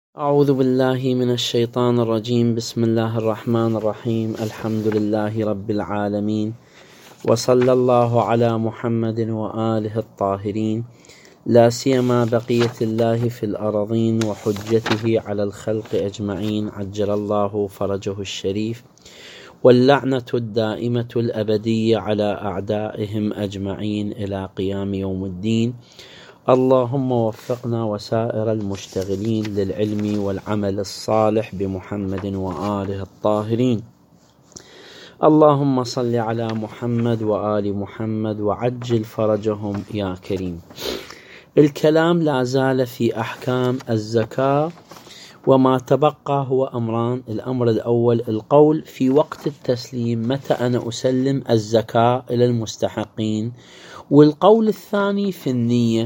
أعوذ بالله من الشيطان الرجيم. بسم الله الرحمن الرحيم. الحمد لله رب العالمين، وصلى الله على محمد وآله الطاهرين، لا سيما بقية الله في الأرضين وحجته على الخلق أجمعين، عجل الله فرجه الشريف، واللعنة الدائمة الأبدية على أعدائهم أجمعين إلى قيام يوم الدين. اللهم وفقنا وسائر المشتغلين للعلم والعمل الصالح بمحمد وآله الطاهرين. اللهم صل على محمد وآل محمد وعجل فرجهم يا كريم. الكلام لا زال في أحكام الزكاة، وما تبقى هو أمران. الأمر الأول القول في وقت التسليم، متى أنا أسلم الزكاة إلى المستحقين، والقول الثاني في النية.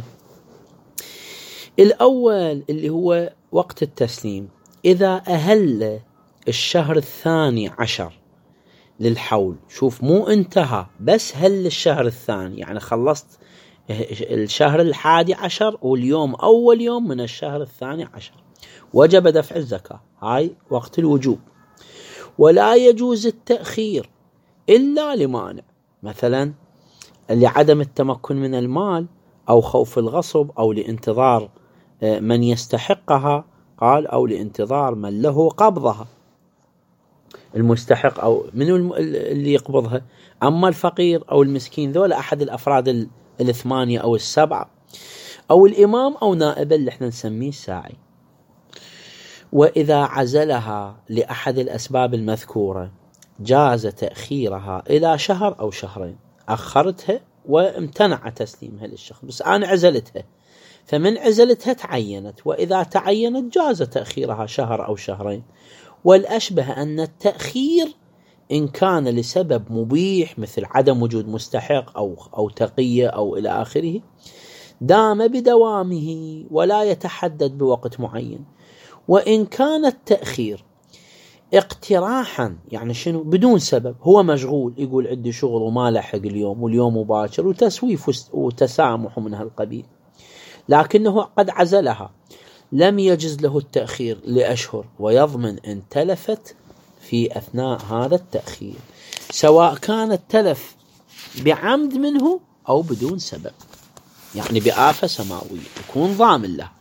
الأول اللي هو وقت التسليم، إذا أهل الشهر 12 للحول، شوف مو انتهى بس هل الشهر الثاني، يعني خلصت الشهر 11 واليوم أول يوم من الشهر 12 وجب دفع الزكاة، هاي وقت الوجوب. ولا يجوز التأخير إلا لمانع، مثلا لعدم التمكن من المال أو خوف الغصب أو لانتظار من يستحقها، قال أو لانتظار من له قبضها، المستحق أو من اللي يقبضها. أما الفقير أو المسكين ذولا أحد الأفراد 8 أو 7، أو الإمام أو نائبه اللي احنا نسميه ساعي. وإذا عزلها لأحد الأسباب المذكورة جاز تأخيرها إلى شهر أو شهرين. أخرتها وامتنع تسليمها للشخص، بس أنا عزلتها، فمن عزلتها تعينت، وإذا تعينت جاز تأخيرها شهر أو شهرين. والأشبه أن التأخير إن كان لسبب مبيح مثل عدم وجود مستحق أو تقية أو إلى آخره دام بدوامه ولا يتحدد بوقت معين. وإن كان التأخير اقتراحا، يعني شنو، بدون سبب، هو مشغول يقول عندي شغل وما لحق اليوم واليوم مباشر، وتسويف وتسامح من هالقبيل، لكنه قد عزلها، لم يجز له التأخير لأشهر، ويضمن إن تلفت في أثناء هذا التأخير، سواء كان التلف بعمد منه أو بدون سبب، يعني بآفة سماوية يكون ضامن له.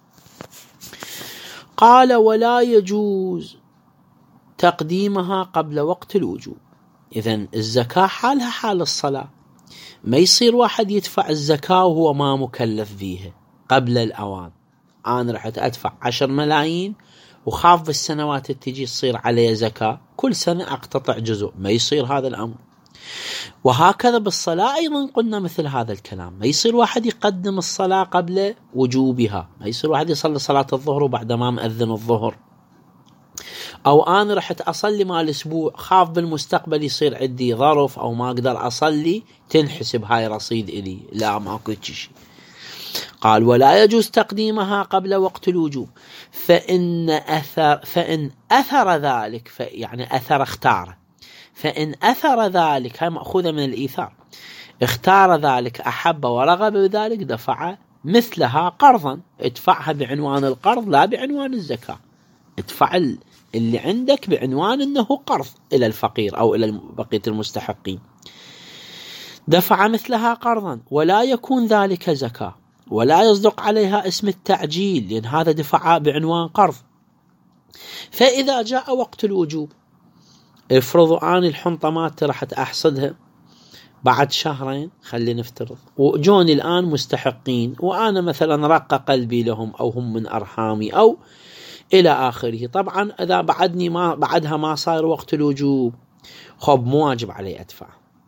قال ولا يجوز تقديمها قبل وقت الوجوب. إذن الزكاة حالها حال الصلاة، ما يصير واحد يدفع الزكاة وهو ما مكلف فيها قبل الأوان. أنا رحت أدفع 10 ملايين وخاف بالسنوات تجي تصير علي زكاة، كل سنة أقتطع جزء، ما يصير هذا الأمر. وهكذا بالصلاة أيضا قلنا مثل هذا الكلام، ما يصير واحد يقدم الصلاة قبل وجوبها، ما يصير واحد يصلي صلاة الظهر وبعد ما مأذن الظهر، أو أنا رحت أصلي مال أسبوع خاف بالمستقبل يصير عندي ظرف أو ما أقدر أصلي تنحسب هاي رصيد إلي، لا ماكو شيء. قال ولا يجوز تقديمها قبل وقت الوجوب، فإن أثر ذلك، يعني أثر اختار، فإن أثر ذلك، هاي مأخوذة من الإيثار، اختار ذلك أحب ورغب بذلك دفع مثلها قرضا، ادفعها بعنوان القرض لا بعنوان الزكاة، ادفع اللي عندك بعنوان أنه قرض إلى الفقير أو إلى بقية المستحقين، دفع مثلها قرضا، ولا يكون ذلك زكاة، ولا يصدق عليها اسم التعجيل لأن هذا دفع بعنوان قرض. فإذا جاء وقت الوجوب، افرضوا أنا الحنطمات راح أحصدها بعد شهرين، خلينا نفترض، وجوني الآن مستحقين وأنا مثلا رق قلبي لهم أو هم من أرحامي أو إلى آخره. طبعا إذا بعدها ما صار وقت الوجوب، خب مو واجب علي أدفع،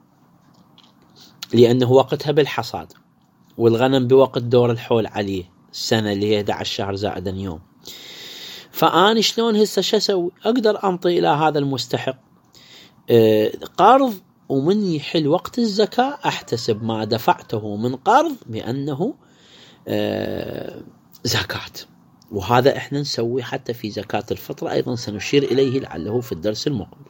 لأنه وقتها بالحصاد، والغنم بوقت دور الحول عليه السنة اللي هي 11 شهر زائدا يوم. فأنا شلون هسه شو أسوي؟ أقدر أنطي إلى هذا المستحق قرض، ومن يحل وقت الزكاة أحتسب ما دفعته من قرض بأنه زكاة. وهذا إحنا نسوي حتى في زكاة الفطر، أيضا سنشير إليه لعله في الدرس المقبل.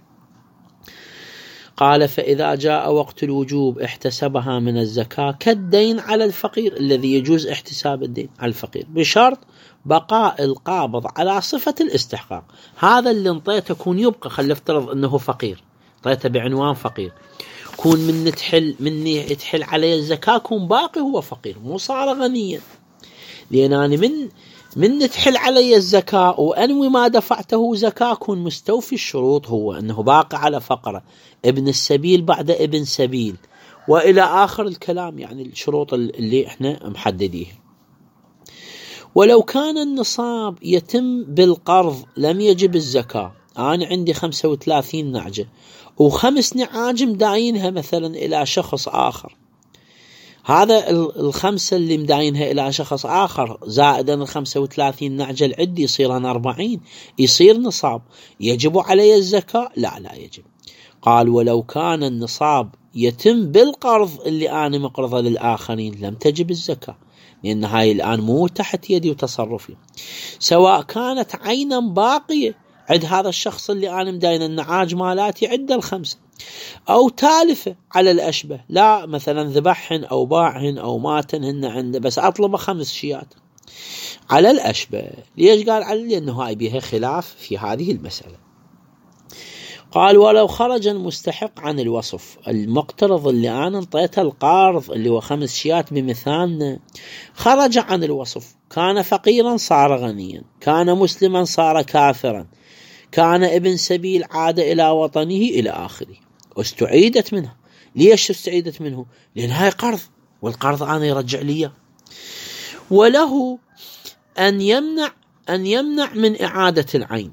قال فإذا جاء وقت الوجوب احتسبها من الزكاة كالدين على الفقير، الذي يجوز احتساب الدين على الفقير بشرط بقاء القابض على صفة الاستحقاق. هذا اللي انطيته يكون يبقى، خلي افترض انه فقير، انطيته بعنوان فقير، كون من يتحل عليه الزكاة كون باقي هو فقير، مو صار غنيا. لأن أنا من تحل علي الزكاة وأنوي ما دفعته زكاة كون مستوفي الشروط، هو أنه باقي على فقرة، ابن السبيل بعد ابن سبيل، وإلى آخر الكلام، يعني الشروط اللي احنا محدديه. ولو كان النصاب يتم بالقرض لم يجب الزكاة. أنا عندي 35 نعجة و5 نعاج مداينها مثلا إلى شخص آخر، هذا الخمسة اللي مداينها إلى شخص آخر زائدا 35 نعجة العدي يصيران 40، يصير نصاب، يجب علي الزكاة؟ لا يجب. قال ولو كان النصاب يتم بالقرض اللي أنا مقرضه للآخرين لم تجب الزكاة، لأن هاي الآن مو تحت يدي وتصرفي، سواء كانت عينا باقية عند هذا الشخص اللي أنا مداين النعاج مالاتي عند الخمسة، أو تالفة على الأشبه، لا مثلا ذبحهن أو باعهن أو ماتنهن عنده بس أطلب 5 شيات على الأشبه. ليش قال على؟ لأنه هاي بها خلاف في هذه المسألة. قال ولو خرج المستحق عن الوصف، المقترض اللي أنا انطيته القارض اللي هو 5 شيات بمثالنا خرج عن الوصف، كان فقيرا صار غنيا، كان مسلما صار كافرا، كان ابن سبيل عاد إلى وطنه إلى آخره، واستعيدت منه. ليش استعيدت منه؟ لأن هاي قرض، والقرض أنا يرجع لي. وله أن يمنع من إعادة العين.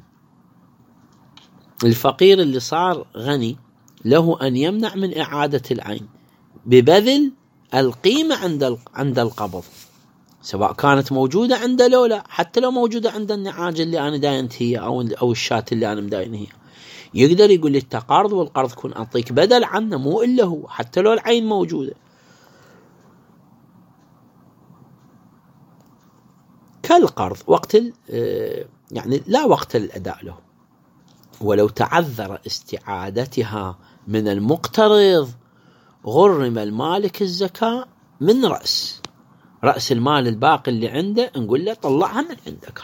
الفقير اللي صار غني له أن يمنع من إعادة العين ببذل القيمة عند القبض، سواء كانت موجودة عنده لو لا، حتى لو موجودة عند النعاج اللي أنا داينت هي أو الشاة اللي أنا مداين هي، يقدر يقول لي التقارض والقرض كون أعطيك بدل عنه مو إلا هو، حتى لو العين موجودة. كالقرض وقت يعني لا وقت الأداء له، ولو تعذر استعادتها من المقترض غرم المالك الزكاة من رأس المال الباقي اللي عنده، نقول له طلعها من عندك.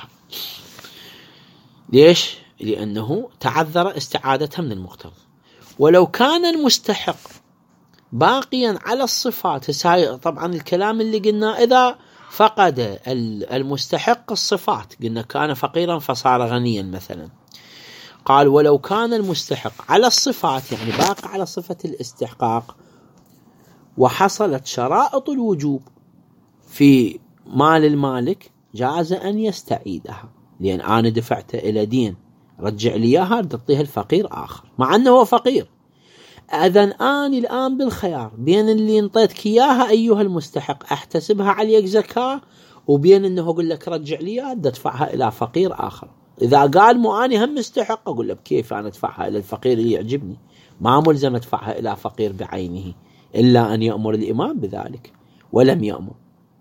ليش؟ لأنه تعذر استعادتها من المقترض. ولو كان المستحق باقيا على الصفات، طبعا الكلام اللي قلنا إذا فقد المستحق الصفات، قلنا كان فقيرا فصار غنيا مثلا. قال ولو كان المستحق على الصفات، يعني باقي على صفة الاستحقاق، وحصلت شرائط الوجوب في مال المالك، جاز أن يستعيدها، لأن أنا دفعت إلى دين رجع لي إياها تعطيها الفقير آخر مع أنه هو فقير. أذن أنا الآن بالخيار بين اللي انطيتك إياها أيها المستحق أحتسبها عليك زكاة، وبين أنه أقول لك رجع لي أدفعها إلى فقير آخر. إذا قال مو أنا هم مستحق، أقول لك كيف أنا أدفعها إلى الفقير اللي يعجبني، ما ملزم أدفعها إلى فقير بعينه إلا أن يأمر الإمام بذلك، ولم يأمر.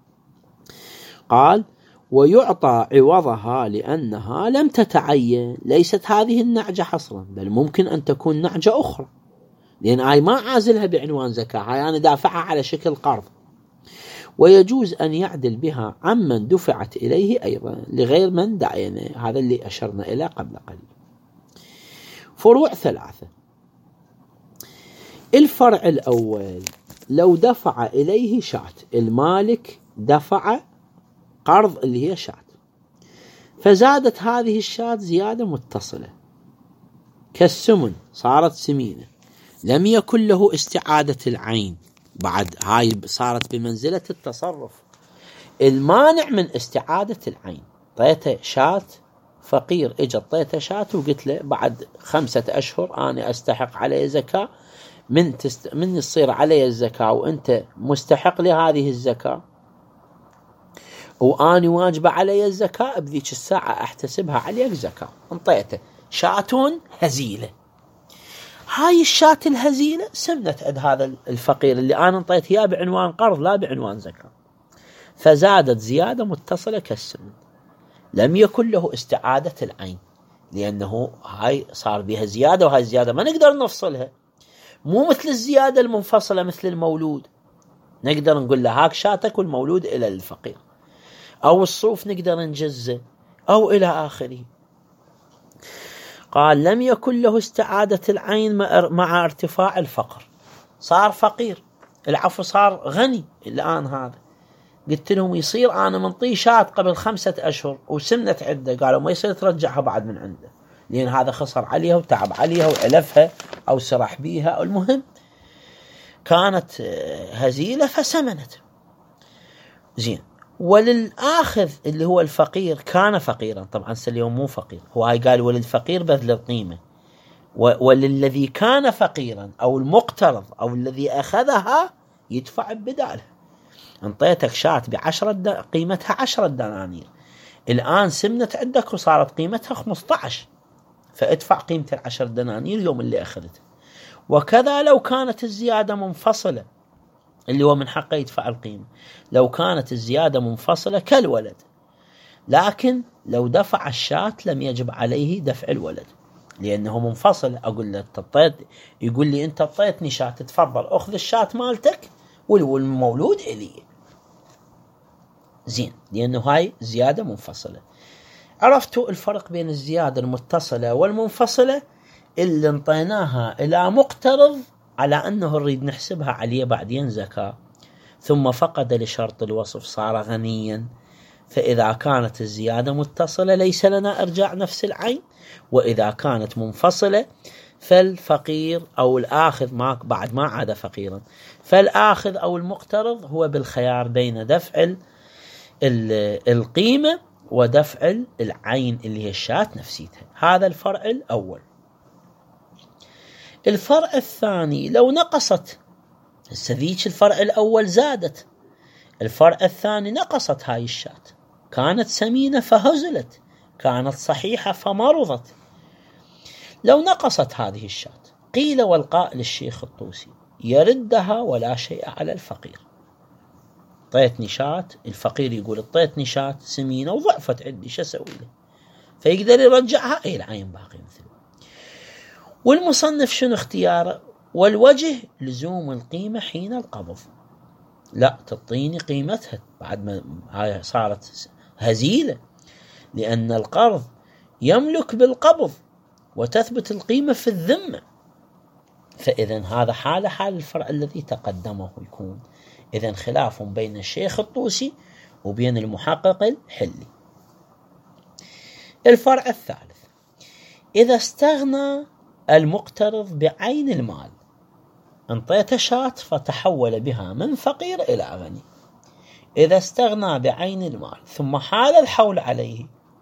قال ويعطى عوضها لأنها لم تتعين، ليست هذه النعجة حصرا، بل ممكن أن تكون نعجة أخرى، لأن هاي ما عازلها بعنوان زكاة، هاي أنا دافعها على شكل قرض. ويجوز أن يعدل بها عمن دفعت إليه أيضا لغير من دعينه، هذا اللي أشرنا إلى قبل قليل. فروع 3. الفرع الأول لو دفع إليه شاة، المالك دفع قرض اللي هي شاة، فزادت هذه الشاة زيادة متصلة كالسمن، صارت سمينة، لم يكن له استعادة العين، بعد هاي صارت بمنزلة التصرف، المانع من استعادة العين. طيته شاة فقير، اجى طيته شاة وقلت له بعد 5 أشهر أنا أستحق عليه زكاة، من يصير عليه الزكاة وأنت مستحق لهذه الزكاة وأنا واجب علي الزكاة، بذيك الساعة أحتسبها عليك زكاة. انطيته شاة هزيلة، هاي الشاة الهزيلة سمنت عند هذا الفقير اللي أنا انطيت إياه بعنوان قرض لا بعنوان زكاة، فزادت زيادة متصلة كالسمن، لم يكن له استعادة العين، لأنه هاي صار بها زيادة، وهاي الزيادة ما نقدر نفصلها، مو مثل الزيادة المنفصلة مثل المولود، نقدر نقول له هاك شاتك والمولود إلى الفقير. أو الصوف نقدر نجزه أو إلى آخره. قال لم يكن له استعادة العين مع ارتفاع الفقر. صار فقير، العفو صار غني الآن. هذا قلت لهم يصير أنا منطيه شاة قبل 5 أشهر وسمنت عدة، قالوا ما يصير ترجعها بعد من عنده، لأن هذا خسر عليها وتعب عليها وعلفها أو سرح بيها. المهم كانت هزيلة فسمنت. زين. وللآخذ اللي هو الفقير كان فقيرا، طبعا اليوم مو فقير، هو هاي قال وللفقير بذل القيمة، وللذي كان فقيرا أو المقترض أو الذي أخذها يدفع بدالها. انطيتك شاة قيمتها 10 دنانير، الآن سمنت عندك وصارت قيمتها 15، فادفع قيمة 10 دنانير يوم اللي أخذتها. وكذا لو كانت الزيادة منفصلة، اللي هو من حقه يدفع القيمة، لو كانت الزيادة منفصلة كالولد، لكن لو دفع الشاة لم يجب عليه دفع الولد لأنه منفصل. أقول له يقول لي أنت اعطيتني شاة، تفضل أخذ الشاة مالتك والمولود إلي. زين، لأنه هاي زيادة منفصلة. عرفتوا الفرق بين الزيادة المتصلة والمنفصلة اللي انطيناها إلى مقترض على أنه نريد نحسبها عليه بعدين زكاة، ثم فقد لشرط الوصف صار غنيا، فإذا كانت الزيادة متصلة ليس لنا إرجاع نفس العين، وإذا كانت منفصلة فالفقير أو الآخذ بعد ما عاد فقيرا، فالآخذ أو المقترض هو بالخيار بين دفع القيمة ودفع العين اللي هي الشاة نفسيتها. هذا الفرع الأول. الفرع الثاني لو نقصت، ذيك الفرع الأول زادت، الفرع الثاني نقصت هاي الشاة، كانت سمينة فهزلت، كانت صحيحة فمرضت. لو نقصت هذه الشاة قيل والقائل الشيخ الطوسي يردها ولا شيء على الفقير. طيتني شاة، الفقير يقول اعطيتني شاة سمينة وضعفت عندي، شو اسوي له؟ فيقدر يرجعها، اي العين باقي مثله. والمصنف شنو اختياره؟ والوجه لزوم القيمة حين القبض، لا تعطيني قيمتها بعد ما هاي صارت هزيلة، لأن القرض يملك بالقبض وتثبت القيمة في الذمة. فإذا هذا حال الفرع الذي تقدمه يكون إذن خلاف بين الشيخ الطوسي وبين المحقق الحلي. الفرع الثالث، إذا استغنى المقترض بعين المال، انطيت شاة فتحول بها من فقير إلى غني، إذا استغنى بعين المال ثم حال الحول عليه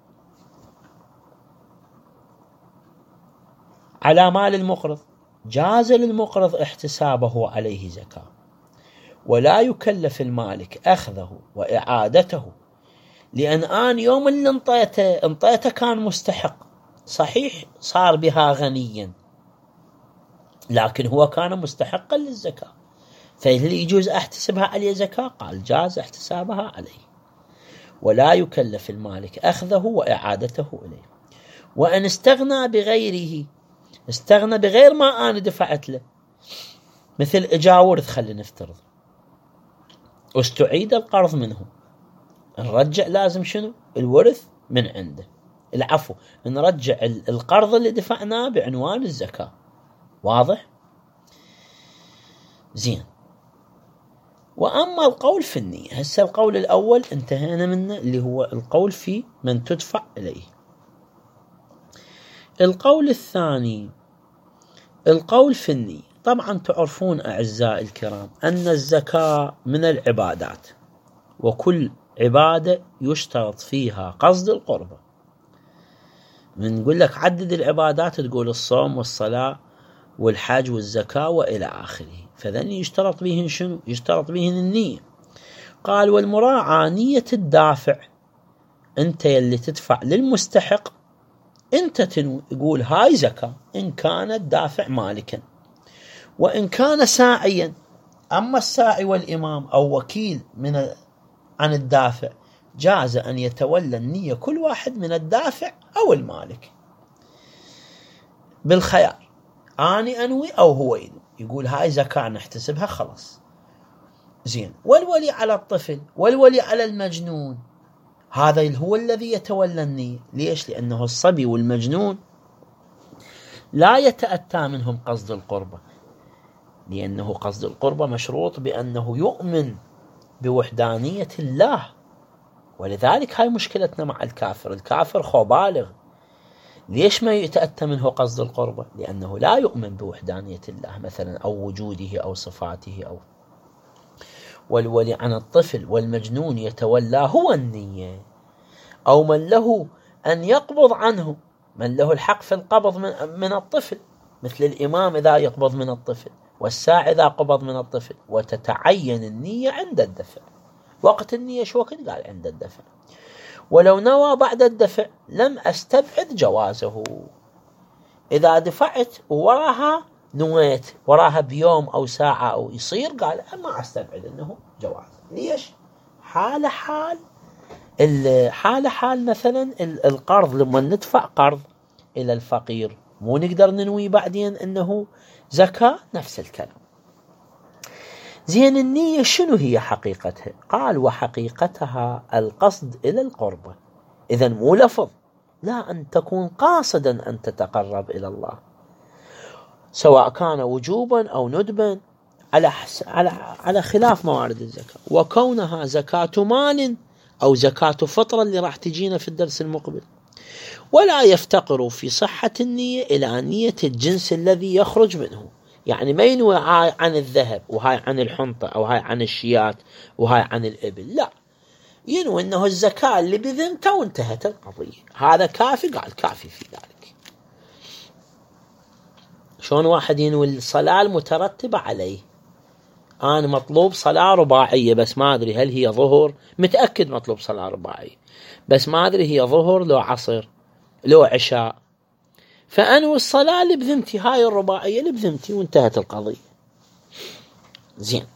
على مال المقرض، جاز للمقرض احتسابه عليه زكاة، ولا يكلف المالك أخذه وإعادته، لأن آن يوم اللي انطيته كان مستحق، صحيح صار بها غنيا، لكن هو كان مستحقا للزكاة، فهل يجوز احتسبها عليه زكاة؟ قال جاز احتسابها عليه، ولا يكلف المالك أخذه وإعادته إليه. وأن استغنى بغيره، استغنى بغير ما أنا دفعت له، مثل إجاورث خلينا نفترض، واستعيد القرض منه، نرجع لازم شنو؟ الورث من عنده، العفو نرجع القرض اللي دفعناه بعنوان الزكاة. واضح؟ زين. وأما القول في النية، هسه القول الأول انتهينا منه اللي هو القول في من تدفع إليه. القول الثاني القول في النية. طبعا تعرفون أعزائي الكرام أن الزكاة من العبادات، وكل عبادة يشترط فيها قصد القربة. من نقول لك عدد العبادات تقول الصوم والصلاة والحج والزكاة وإلى آخره، فذن يشترط بهن شنو؟ يشترط بهن النية. قال والمراعاة نية الدافع، أنت يلي تدفع للمستحق أنت تقول هاي زكاة إن كان الدافع مالكا، وإن كان ساعيا. أما الساعي والإمام أو وكيل عن الدافع جاز أن يتولى النية كل واحد من الدافع أو المالك بالخيار، أنا أنوي أو هو ينوي، يقول هاي زكاة نحتسبها خلاص. زين. والولي على الطفل والولي على المجنون هذا هو الذي يتولى النية. ليش؟ لأنه الصبي والمجنون لا يتأتى منهم قصد القربة، لأنه قصد القربة مشروط بأنه يؤمن بوحدانية الله. ولذلك هاي مشكلتنا مع الكافر. الكافر خو بالغ، ليش ما يتأتى منه قصد القربة؟ لأنه لا يؤمن بوحدانية الله مثلا أو وجوده أو صفاته أو والولي عن الطفل والمجنون يتولى هو النية، أو من له أن يقبض عنه، من له الحق في القبض من الطفل، مثل الإمام إذا يقبض من الطفل والساعي إذا قبض من الطفل. وتتعين النية عند الدفع. وقت النية شو وقت؟ قال عند الدفع. ولو نوى بعد الدفع لم أستبعد جوازه. إذا دفعت وراها نويت وراها بيوم أو ساعة أو يصير، قال ما أستبعد أنه جواز. ليش؟ حال مثلا القرض، لما ندفع قرض إلى الفقير مو نقدر ننوي بعدين أنه زكاة؟ نفس الكلام. زين النية شنو هي حقيقتها؟ قال وحقيقتها القصد إلى القربة. إذن مو لفظ، لا، أن تكون قاصدا أن تتقرب إلى الله، سواء كان وجوبا أو ندبا، على خلاف موارد الزكاة. وكونها زكاة مال أو زكاة فطرة اللي راح تجينا في الدرس المقبل. ولا يفتقر في صحة النية إلى نية الجنس الذي يخرج منه. يعني ما ينوي هاي عن الذهب وهاي عن الحنطة أو هاي عن الشيات وهاي عن الإبل، لا، ينوي أنه الزكاة اللي بذمته وانتهت القضية. هذا كافي؟ قال كافي في ذلك. شلون واحد ينوي الصلاة المترتبة عليه؟ أنا مطلوب صلاة رباعية بس ما أدري هل هي ظهر، متأكد مطلوب صلاة رباعية بس ما أدري هي ظهر لو عصر لو عشاء، فأنوي الصلاة اللي بذمتي، هاي الرباعية اللي بذمتي وانتهت القضية. زين.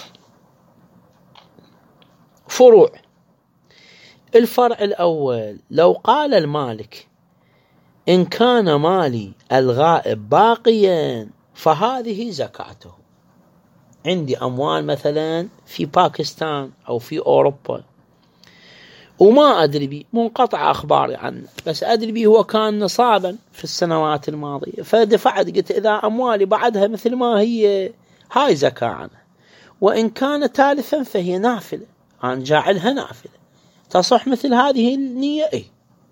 فروع. الفرع الأول: لو قال المالك إن كان مالي الغائب باقيا فهذه زكاته. عندي أموال مثلا في باكستان أو في أوروبا وما أدري بي، منقطع أخباري عنه، بس أدري بي هو كان نصابا في السنوات الماضية، فدفعت، قلت إذا أموالي بعدها مثل ما هي هاي زكاة عنها. وإن كان تالفا فهي نافلة، أنا جاعلها نافلة، تصح مثل هذه النية. إيه؟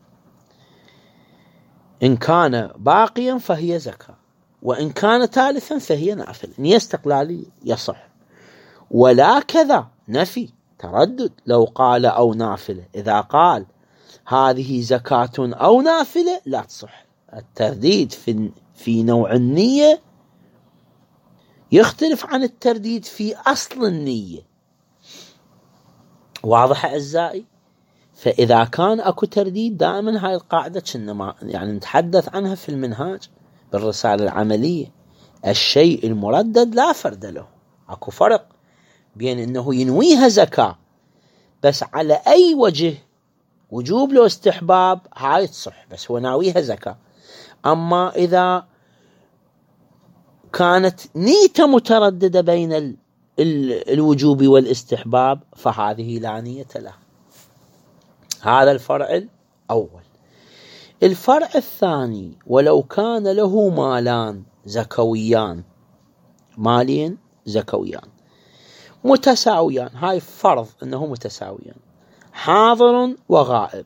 إن كان باقيا فهي زكاة، وإن كان تالفا فهي نافلة. نية استقلالية يصح. ولا كذا نفي تردد لو قال أو نافلة. إذا قال هذه زكاة أو نافلة لا تصح. الترديد في نوع النية يختلف عن الترديد في أصل النية. واضح أعزائي؟ فإذا كان أكو ترديد، دائما هاي القاعدة كنا يعني نتحدث عنها في المنهاج بالرسالة العملية: الشيء المردد لا فرد له. أكو فرق بين أنه ينويها زكاة بس على أي وجه، وجوب له استحباب، هاي تصح بس هو ناويها زكاة. أما إذا كانت نيته مترددة بين الوجوب والاستحباب فهذه لا نية له. هذا الفرع الأول. الفرع الثاني: ولو كان له مالان زكويان، مالين زكويان متساويان، هاي فرض أنه متساويان، حاضر وغائب،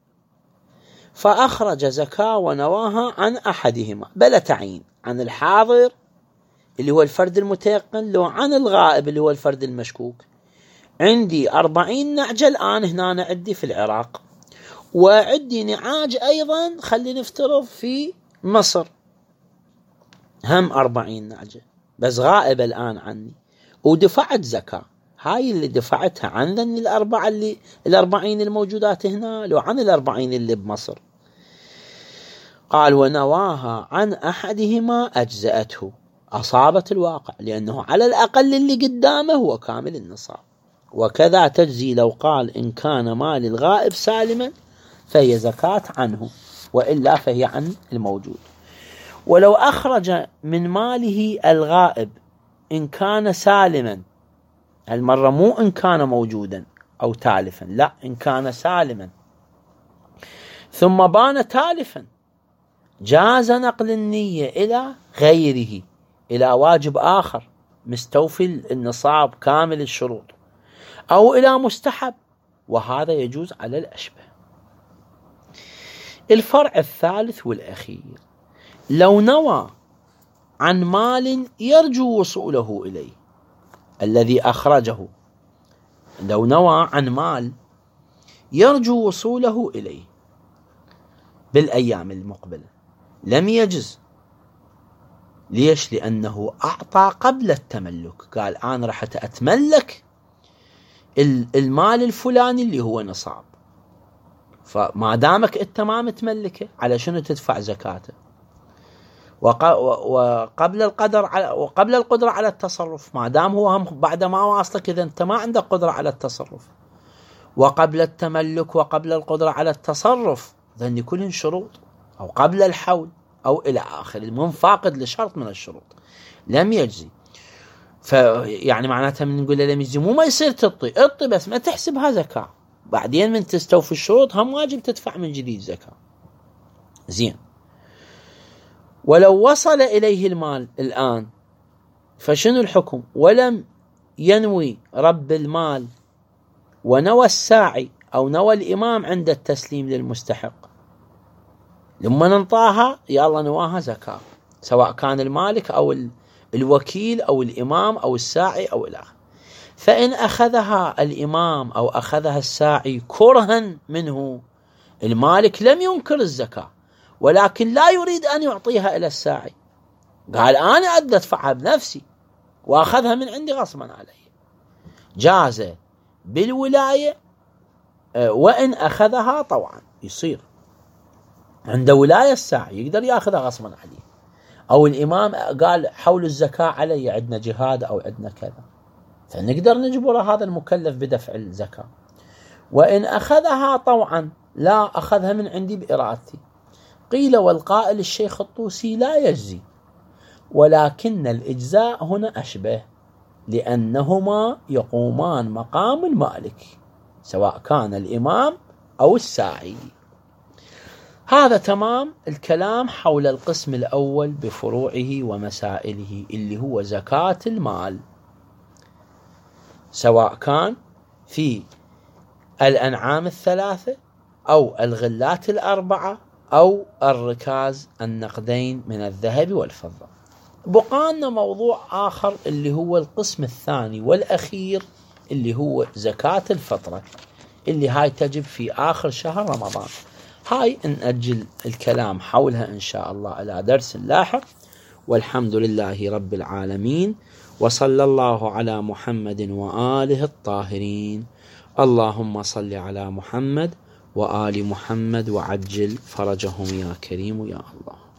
فأخرج زكاة ونواها عن أحدهما بلا تعيين، عن الحاضر اللي هو الفرد المتيقن لو عن الغائب اللي هو الفرد المشكوك. عندي 40 نعجة الآن هنا عندي في العراق، وعندي نعاج أيضا خلينا نفترض في مصر، هم 40 نعجة بس غائبة الآن عني، ودفعت زكاة. هاي اللي دفعتها عن الأربعة اللي 40 الموجودات هنا لو عن 40 اللي بمصر. قال ونواها عن أحدهما أجزأته، أصابت الواقع، لأنه على الأقل اللي قدامه هو كامل النصاب. وكذا تجزي لو قال إن كان مال الغائب سالما فهي زكاة عنه، وإلا فهي عن الموجود. ولو أخرج من ماله الغائب إن كان سالما، المرة مو إن كان موجودا أو تالفا، لا، إن كان سالما ثم بان تالفا جاز نقل النية إلى غيره، إلى واجب آخر مستوفي النصاب كامل الشروط، أو إلى مستحب، وهذا يجوز على الأشبه. الفرع الثالث والأخير: لو نوى عن مال يرجو وصوله إليه الذي أخرجه، لو نوى عن مال يرجو وصوله إليه بالأيام المقبلة لم يجز. ليش؟ لأنه أعطى قبل التملك، قال أنا راح أتملك المال الفلاني اللي هو نصاب، فما دامك أنت ما متملكه على شنو تدفع زكاته؟ وقبل القدرة على التصرف، ما دام هو هم بعد ما واصلك إذا أنت ما عندك قدرة على التصرف، وقبل التملك وقبل القدرة على التصرف، ذن كلهن شروط، أو قبل الحول أو إلى آخر، المهم فاقد لشرط من الشروط لم يجزي. فيعني معناتها من نقول له لم يجزي مو ما يصير تعطي بس ما تحسبها زكاة، بعدين من تستوفي الشروط هم واجب تدفع من جديد زكاة. زين، ولو وصل إليه المال الآن فشنو الحكم؟ ولم ينوي رب المال ونوى الساعي أو نوى الإمام عند التسليم للمستحق، لما ننطاها يلا نواها زكاة، سواء كان المالك أو الوكيل أو الإمام أو الساعي أو الآخر. فإن أخذها الإمام أو أخذها الساعي كرها منه، المالك لم ينكر الزكاة ولكن لا يريد أن يعطيها إلى الساعي، قال أنا أدفعها بنفسي وأخذها من عندي غصبا علي، جاز بالولاية. وإن أخذها طوعا، يصير عند ولاية الساعي يقدر يأخذها غصبا عليه، أو الإمام قال حول الزكاة علي، عندنا جهاد أو عندنا كذا، فنقدر نجبر هذا المكلف بدفع الزكاة. وإن أخذها طوعا، لا، أخذها من عندي بإرادتي، قيل والقائل الشيخ الطوسي لا يجزي، ولكن الإجزاء هنا أشبه، لأنهما يقومان مقام المالك سواء كان الإمام أو الساعي. هذا تمام الكلام حول القسم الأول بفروعه ومسائله اللي هو زكاة المال، سواء كان في الأنعام الثلاثة أو الغلات الأربعة أو الركاز النقدين من الذهب والفضة. بقى لنا موضوع آخر اللي هو القسم الثاني والأخير اللي هو زكاة الفطرة، اللي هاي تجب في آخر شهر رمضان. هاي نأجل الكلام حولها إن شاء الله إلى درس لاحق، والحمد لله رب العالمين، وصلى الله على محمد وآله الطاهرين. اللهم صل على محمد وآل محمد وعجل فرجهم يا كريم يا الله.